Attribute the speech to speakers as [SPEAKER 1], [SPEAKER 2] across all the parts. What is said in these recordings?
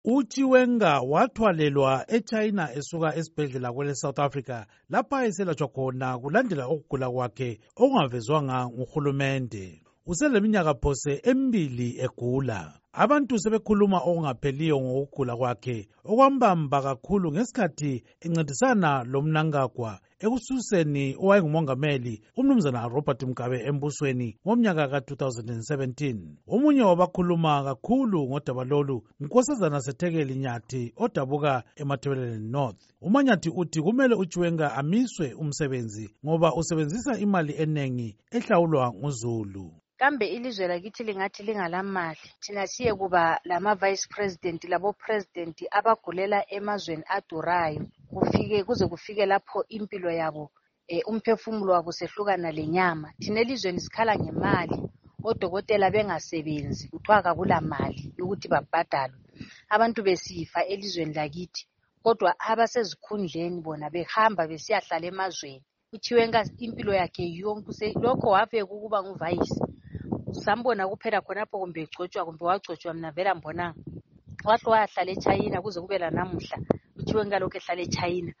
[SPEAKER 1] uChiwenga wathwalelwa eChina esuka esibhedlela kwele South Africa lapha eselatshwa khona kulandela ukugula kwakhe okungavezwanga nguhulumende. Useleminyaka phose emibili egula. Abantu sebekhuluma okungapheliyo ngokugula kwakhe okwambamba kakhulu ngesikhathi encedisana lomnangagwa ekususeni owayengumongameli umnumzana Robert Mugabe embusweni ngomnyaka ka-2017. Omunye wabakhuluma kakhulu ngodaba lolu ngunkosazana Sethekeli Nyathi odabuka eMathebeleni North. uManyathi uthi kumele uChiwenga amiswe umsebenzi ngoba usebenzisa imali enengi ehlawulwa nguZulu.
[SPEAKER 2] Kambe ilizwe lakithi lingathi lingalamali, thina siye kuba lama vice president labo president abagulela emazweni adurayo kuze kufike lapho impilo yabo umphefumulo wabo sehlukana lenyama. Thina elizweni sikhala ngemali, odokotela bengasebenzi kuthiwa akula mali ukuthi babhadalwe, abantu besifa elizweni lakithi, kodwa abasezikhundleni bona behamba besiyahlala emazweni. uChiwenga impilo yakhe yonke lokho wafika ukuba nguvice, sambona kuphela khonapho kumbe egcotshwa kumbe wagcotshwa, mina vela mbonanga. Wahle wayahlala eChina kuze kube lanamuhla uChiwenga lokhu ehlala eChina.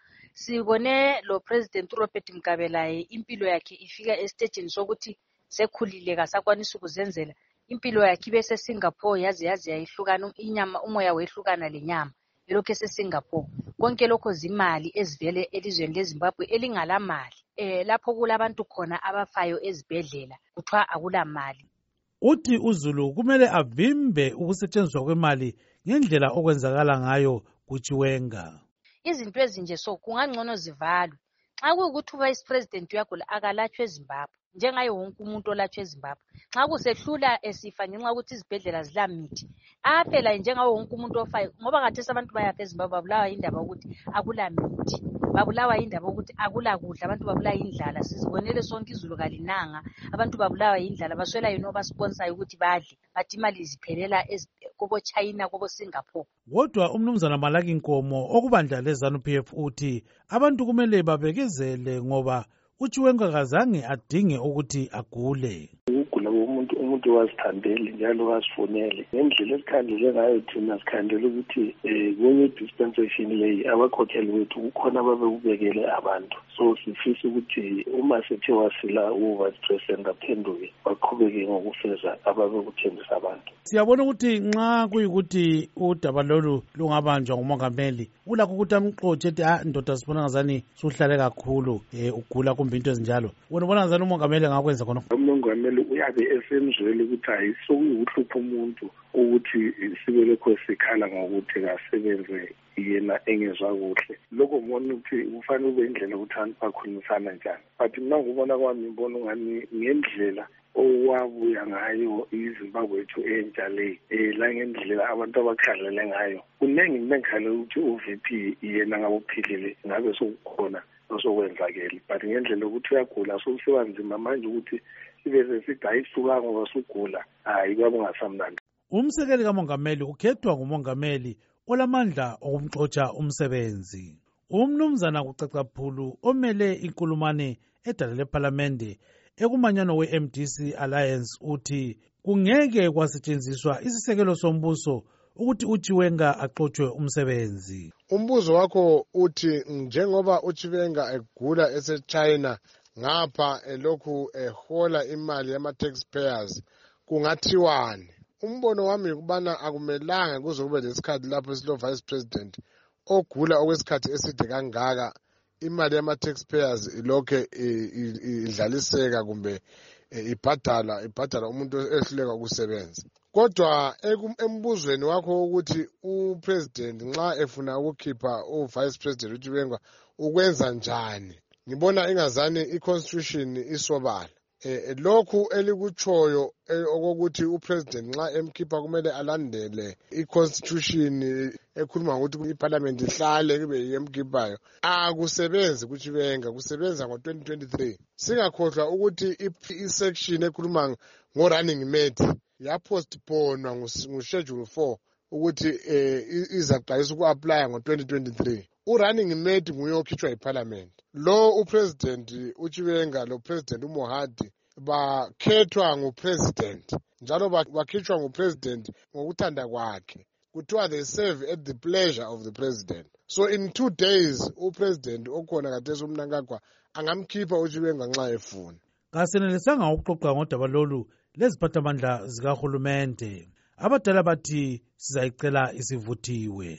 [SPEAKER 2] Sibone lo president Robert Mugabe laye impilo yakhe ifika esitejini sokuthi sekhulile kasakwanisa ukuzenzela. Impilo yakhe ibe seSingapore yaze yayihlukana, inyama umoya wehlukana lenyama elokhu eseSingapore. Konke lokho zimali ezivele elizweni leZimbabwe elingalamali. Lapho kulabantu khona abafayo ezibhedlela kuthiwa akula mali.
[SPEAKER 1] Uthi uZulu kumele avimbe ukusetshenziswa kwemali ngendlela okwenzakala ngayo kuChiwenga.
[SPEAKER 2] Izinto ezinje kungangcono zivalwe. Xa kuyukuthi uvice president uyagula akalatshwe eZimbabwe njengaye wonke umuntu olatshwe eZimbabwe. Xa kusehlula esifa ngenxa yokuthi izibhedlela zilamithi, aphela njengawo wonke umuntu ofayo, ngoba ngathesi abantu bayafa eZimbabwe babulawa indaba yokuthi akula mithi, babulawa indaba yokuthi akula kudla, abantu babulawa indlala. Sizibonele sonke izulu kalinanga, abantu babulawa indlala, baswela yini obasponsayo ukuthi badle, bathi imali ziphelela kobo China kobo Singapore.
[SPEAKER 1] Kodwa umnumzana Malaki Nkomo okubandla leZANU-PF uthi abantu kumele babekezele ngoba uChiwenga kazange adinge ukuthi agule.
[SPEAKER 3] Ukugula umuntu wazithandeli njalo wazifonele ngendlela esikhandele ngayo. Thina sikhandele ukuthi kwenye dispensation leyi abakhokheli bethu kukhona ababekubekele abantu, so sifisa ukuthi uma sethe wasila uvice president aphenduke baqhubeke ngokufeza ababekuthembisa abantu.
[SPEAKER 1] Siyabona ukuthi nxa kuyikuthi udaba lolu lungabanjwa ngumongameli ulakho ukuthi amxotshe ethi ndoda sibona ngazani suhlale kakhulu ugula kumbe into ezinjalo. Wena ubona ngazani umongameli angakwenza khona?
[SPEAKER 3] Umongameli uyabe esemzwele ukuthi ayisokuyuhlupha umuntu ukuthi sibelekho sikhala ngokuthi kasebenze yena engezwa kuhle. Lokho ngibona ukuthi kufanele ube indlela ukuthi abantu bakhulumisana njani. But mina ngibona kwami ngibona ngani ngendlela owabuya ngayo iZimbabwe yethu entsha le, la ngendlela abantu abakhalele ngayo. Kuningi nengikhalele ukuthi uVP yena ngabophilile ngabe sokukhona osokwenzakele, but ngendlela ukuthi uyagula sokusiba nzima manje ukuthi ibese sithi ayisuka ngoba sugula, hayi kwabe ngasamnandi.
[SPEAKER 1] Umsekeli kamongameli ukhethwa ngumongameli olamandla okumxotsha umsebenzi. Umnumzana kucacaphulu omele inkulumane edala leParlamente ekumanyano we-MDC Alliance uthi kungeke kwasetshenziswa isisekelo sombuso ukuthi uChiwenga axotshwe umsebenzi.
[SPEAKER 4] Umbuzo wakho uthi njengoba uChiwenga egula eseChina ngapha elokhu ehola imali yama-taxpayers kungathiwani? Umbono wami ukubana akumelanga kuze kube lesikhathi lapho silo vice president ogula okwesikhathi eside kangaka imali yama-taxpayers ilokhe idlaliseka kumbe ibhadala umuntu ehluleka ukusebenza. Kodwa embuzweni wakho ukuthi upresident nxa efuna ukukhipha uvice president uChiwenga ukwenza njani, ngibona ingazani iconstitution isobala. Lokhu elikuchoyo okokuthi upresident nxa emkhipha kumele alandele iconstitution ekhuluma ngokuthi iparliament ihlale kube yemkhiphayo, akusebenzi kuChiwenga, kusebenza ngo-2023. Singakhohlwa ukuthi isection ekhuluma ngo-running mate yapostponwa nguschedule 4 ukuthi izaqalisa uku-aplya ngo-2023. U-running mate nguye okhitshwa yiparliament. Lo upresident uChiwenga lo president uMohadi bakhethwa ngupresident njalo bakhitshwa ngupresident ngokuthanda kwakhe. kuthiwa they serve at the pleasure of the president. So in 2 days upresident okhona kathesi uMnangagwa angamkhipha uChiwenga nxa efuna.
[SPEAKER 1] Kasenelisanga ukuxoxa ngodaba lolu leziphathamandla zikahulumende. Abadala bathi sizayicela isivuthiwe.